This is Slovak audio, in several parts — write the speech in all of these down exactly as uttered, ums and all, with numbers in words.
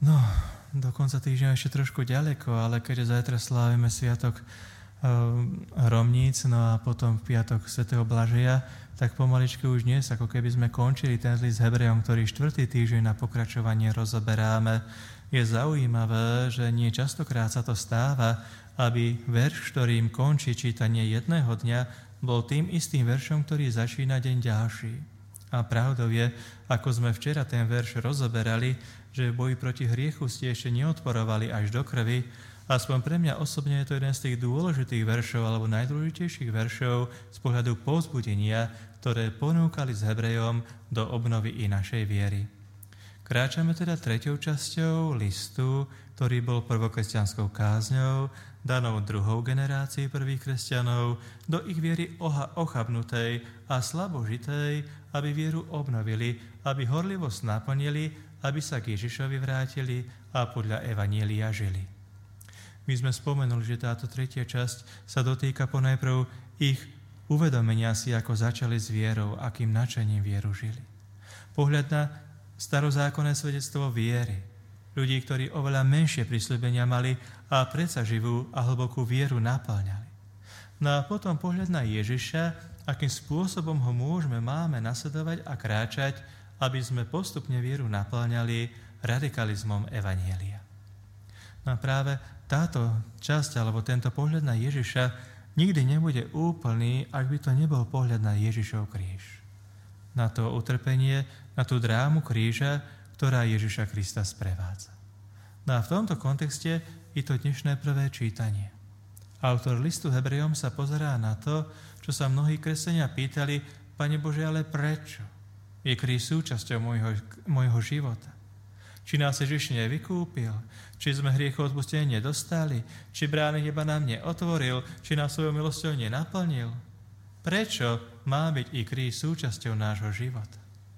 No, do konca týždňa ešte trošku ďaleko, ale keďže zajtra slávime sviatok e, Romníc, no a potom v piatok svätého Blažeja, tak pomaličky už dnes, ako keby sme končili ten list Hebrejom, ktorý štvrtý týždeň na pokračovanie rozoberáme. Je zaujímavé, že nie častokrát sa to stáva, aby verš, ktorým končí čítanie jedného dňa, bol tým istým veršom, ktorý začína deň ďalší. A pravdou je, ako sme včera ten verš rozoberali, že v boji proti hriechu ste ešte neodporovali až do krvi. Aspoň pre mňa osobne je to jeden z tých dôležitých veršov alebo najdôležitejších veršov z pohľadu povzbudenia, ktoré ponúkali s Hebrejom do obnovy i našej viery. Kráčame teda treťou časťou listu, ktorý bol prvokresťanskou kázňou, danou druhou generácií prvých kresťanov, do ich viery oha- ochabnutej a slabožitej, aby vieru obnovili, aby horlivosť naplnili, aby sa k Ježišovi vrátili a podľa Evanielia žili. My sme spomenuli, že táto tretia časť sa dotýka ponajprv ich uvedomenia si, ako začali s vierou, akým nadšením vieru žili. Pohľad na starozákonné svedectvo viery, ľudí, ktorí oveľa menšie prisľúbenia mali a predsa živú a hlbokú vieru napĺňali. No a potom pohľad na Ježiša, akým spôsobom ho môžeme, máme nasledovať a kráčať, aby sme postupne vieru napĺňali radikalizmom Evanielia. No a práve táto časť, alebo tento pohľad na Ježiša nikdy nebude úplný, ak by to nebol pohľad na Ježišov kríž. Na to utrpenie, na tú drámu kríža, ktorá Ježiša Krista sprevádza. No a v tomto kontexte je to dnešné prvé čítanie. Autor listu Hebrejom sa pozerá na to, čo sa mnohí kresťania pýtali: Pane Bože, ale prečo? Je kríž súčasťou môjho, môjho života. Či nás Ježiš nevykúpil? Či sme hriechov odpustenie nedostali? Či brány neba nám neotvoril? Či nás svojou milosťou nenaplnil? Prečo má byť i kríž súčasťou nášho života?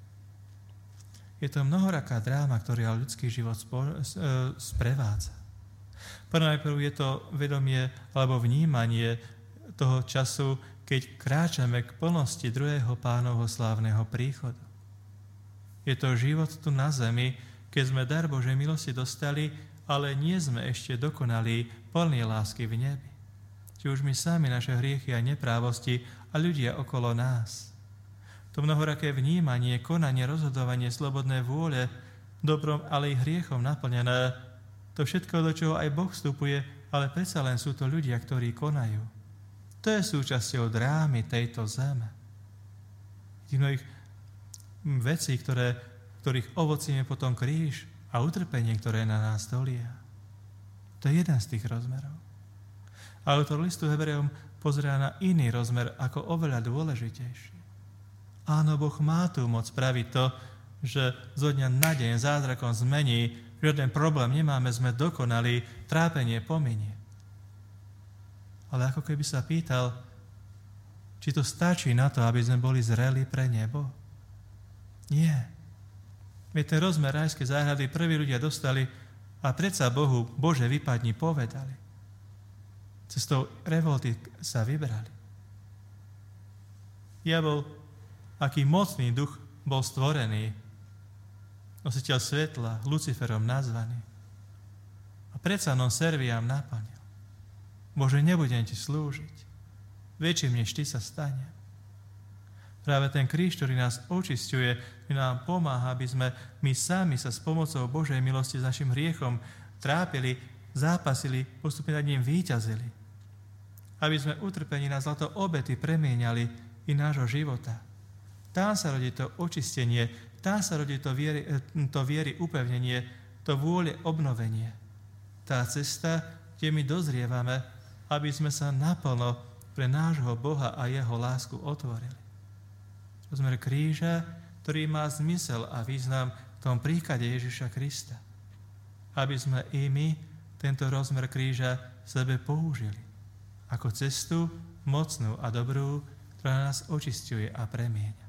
Je to mnohoraká dráma, ktorá ľudský život spo, sprevádza. Najprv je to vedomie alebo vnímanie toho času, keď kráčame k plnosti druhého Pánovho slávneho príchodu. Je to život tu na zemi, keď sme dar Božej milosti dostali, ale nie sme ešte dokonali plní lásky v nebi. Či už my sami, naše hriechy a neprávosti a ľudia okolo nás. To mnohoraké vnímanie, konanie, rozhodovanie, slobodné vôle, dobrom, ale i hriechom naplnené, to všetko, do čoho aj Boh vstupuje, ale predsa len sú to ľudia, ktorí konajú. To je súčasťou drámy tejto zeme. Tých mnohých vecí, ktoré, ktorých ovocím je potom kríž a utrpenie, ktoré na nás dolia. To je jeden z tých rozmerov. Autor listu Hebrejom pozerá na iný rozmer ako oveľa dôležitejší. Áno, Boh má tu moc spraviť to, že zo dňa na deň zázrakom zmení, žiaden problém nemáme, sme dokonali, trápenie pominie. Ale ako keby sa pýtal, či to stačí na to, aby sme boli zreli pre nebo? Nie. Veď ten rozmer rajskej záhrady prví ľudia dostali a predsa Bohu, Bože, vypadni, povedali. Cestou revolty sa vybrali. Diabol, aký mocný duch bol stvorený, nositeľ svetla, Luciferom nazvaný. A predsa non serviam naplnil. Bože, nebudem ti slúžiť. Väčším než ty sa stane. Práve ten kríž, ktorý nás očisťuje, ktorý nám pomáha, aby sme my sami sa s pomocou Božej milosti s našim hriechom trápili, zápasili, postupne nad ním víťazili. Aby sme utrpení na zlato obety premieniali i nášho života. Tam sa rodí to očistenie, tam sa rodí to viery, to viery upevnenie, to vôle obnovenie. Tá cesta, kde my dozrievame, aby sme sa naplno pre nášho Boha a jeho lásku otvorili. Rozmer kríža, ktorý má zmysel a význam v tom príklade Ježiša Krista. Aby sme i my tento rozmer kríža v sebe použili ako cestu mocnú a dobrú, ktorá nás očisťuje a premieňa.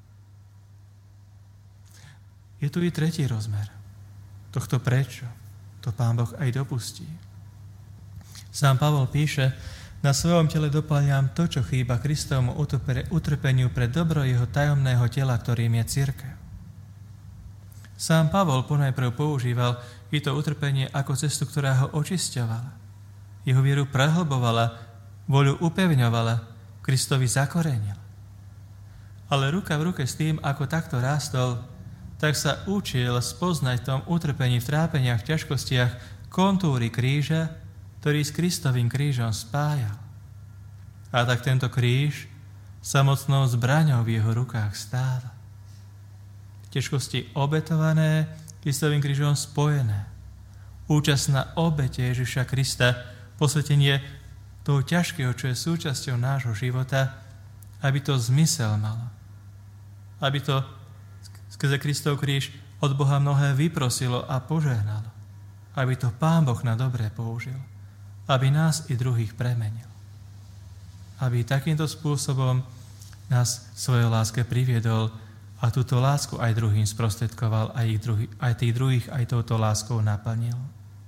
Je tu i tretí rozmer. Tohto prečo to Pán Boh aj dopustí. Sám Pavol píše: na svojom tele dopĺňam to, čo chýba Kristovmu utrpeniu pre dobro jeho tajomného tela, ktorým je cirkev. Sám Pavol ponajprv používal i to utrpenie ako cestu, ktorá ho očisťovala. Jeho vieru prehlbovala, voľu upevňovala, Kristovi zakorenila. Ale ruka v ruke s tým, ako takto rástol, tak sa učil spoznať v tom utrpení, v trápeniach, v ťažkostiach kontúry kríža, ktorý s Kristovým krížom spájal. A tak tento kríž samotnou zbraňou v jeho rukách stála. Ťažkosti obetované, Kristovým krížom spojené. Účasť na obete Ježiša Krista, posvetenie toho ťažkého, čo je súčasťou nášho života, aby to zmysel malo. Aby to skrze Kristov kríž od Boha mnohé vyprosilo a požehnalo. Aby to Pán Boh na dobré použil. Aby nás i druhých premenil. Aby takýmto spôsobom nás svojej láske priviedol a túto lásku aj druhým sprostredkoval, aj, ich druhý, aj tých druhých aj touto láskou naplnil.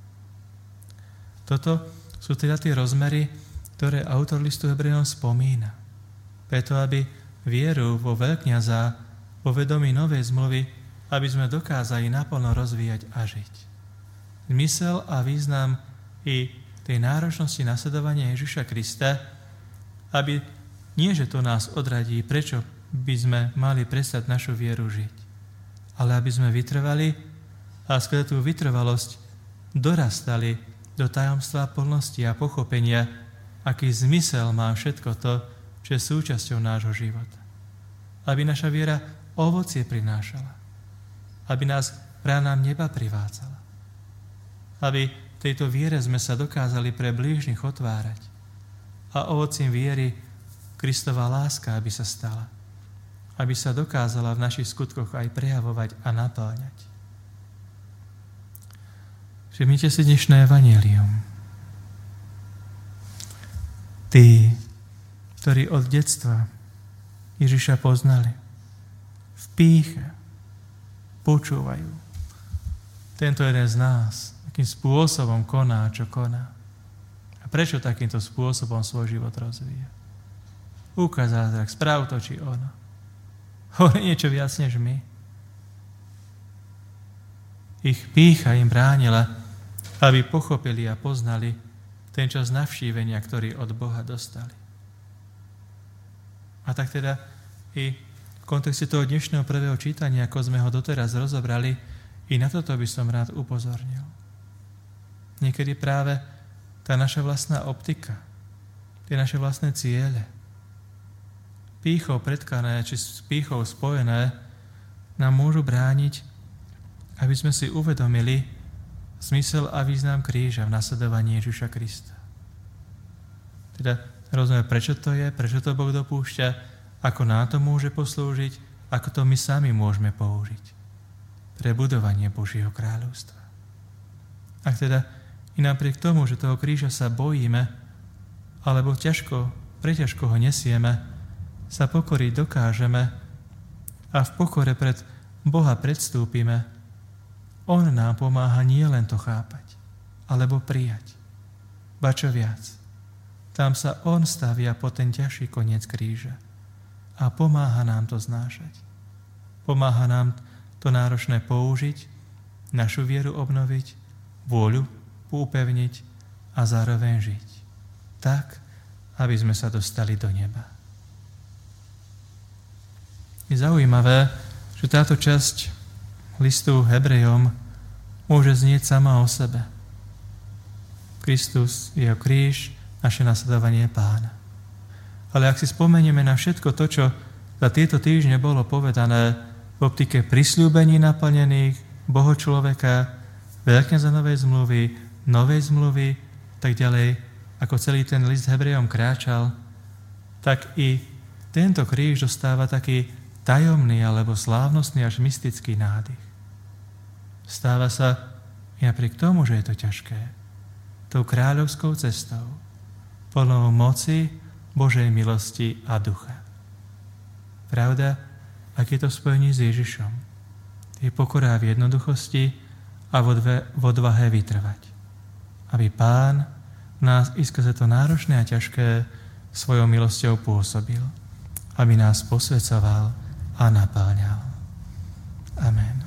Toto sú teda tie rozmery, ktoré autor listu Hebrejom spomína. Preto, aby vieru vo veľkňaza, vo vedomí novej zmluvy, aby sme dokázali naplno rozvíjať a žiť. Zmysel a význam i tej náročnosti nasledovania Ježiša Krista, aby nie, že to nás odradí, prečo by sme mali prestať našu vieru žiť, ale aby sme vytrvali a skrze tú vytrvalosť dorastali do tajomstva plnosti a pochopenia, aký zmysel má všetko to, čo je súčasťou nášho života. Aby naša viera ovocie prinášala, aby nás ránám neba privádzala, aby tejto viere sme sa dokázali pre blížnych otvárať a ovocím viery Kristova láska, aby sa stala, aby sa dokázala v našich skutkoch aj prejavovať a napĺňať. Všimnite si dnešné evanjelium. Tí, ktorí od detstva Ježiša poznali, v pýche počúvajú. Tento jeden z nás akým spôsobom koná, čo koná. A prečo takýmto spôsobom svoj život rozvíja? Ukázal zrak, správ to, či ono. Hovorí niečo viac než my. Ich pýcha im bránila, aby pochopili a poznali ten čas navštívenia, ktorý od Boha dostali. A tak teda i v kontexte toho dnešného prvého čítania, ako sme ho doteraz rozobrali, i na toto by som rád upozornil. Niekedy práve tá naša vlastná optika, tie naše vlastné ciele, pýchou predkané, či s pýchou spojené, nám môžu brániť, aby sme si uvedomili zmysel a význam kríža v nasledovaní Ježiša Krista. Teda rozumieme, prečo to je, prečo to Boh dopúšťa, ako nám to môže poslúžiť, ako to my sami môžeme použiť pre budovanie Božieho kráľovstva. Ak teda i napriek tomu, že toho kríža sa bojíme, alebo ťažko, preťažko ho nesieme, sa pokoriť dokážeme a v pokore pred Boha predstúpime, On nám pomáha nie len to chápať, alebo prijať. Ba čo viac, tam sa On stavia po ten ťažší koniec kríža a pomáha nám to znášať. Pomáha nám to náročné použiť, našu vieru obnoviť, vôľu upevniť a zároveň žiť. Tak, aby sme sa dostali do neba. Je zaujímavé, že táto časť listu Hebrejom môže znieť sama o sebe. Kristus, jeho kríž, naše nasledovanie Pána. Ale ak si spomenieme na všetko to, čo za tieto týždne bolo povedané v optike prisľúbení naplnených, Boho človeka, veľkňaza novej zmluvy, novej zmluvy, tak ďalej, ako celý ten list Hebrejom kráčal, tak i tento kríž dostáva taký tajomný alebo slávnostný až mystický nádych. Stáva sa i napriek tomu, že je to ťažké, tou kráľovskou cestou, plnou moci, Božej milosti a ducha. Pravda, ak je to spojení s Ježišom, je pokorá v jednoduchosti a v odvahe vytrvať. Aby Pán nás i skrze to náročné a ťažké svojou milosťou pôsobil. Aby nás posväcoval a napáľal. Amen.